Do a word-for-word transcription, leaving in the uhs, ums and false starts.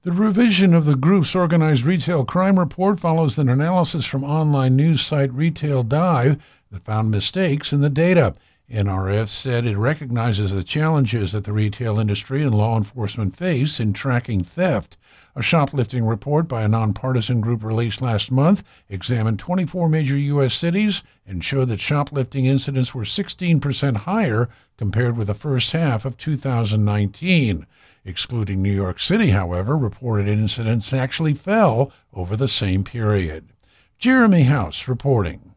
The revision of the group's organized retail crime report follows an analysis from online news site Retail Dive that found mistakes in the data. N R F said it recognizes the challenges that the retail industry and law enforcement face in tracking theft. A shoplifting report by a nonpartisan group released last month examined twenty-four major U S cities and showed that shoplifting incidents were sixteen percent higher compared with the first half of two thousand nineteen. Excluding New York City, however, reported incidents actually fell over the same period. Jeremy House reporting.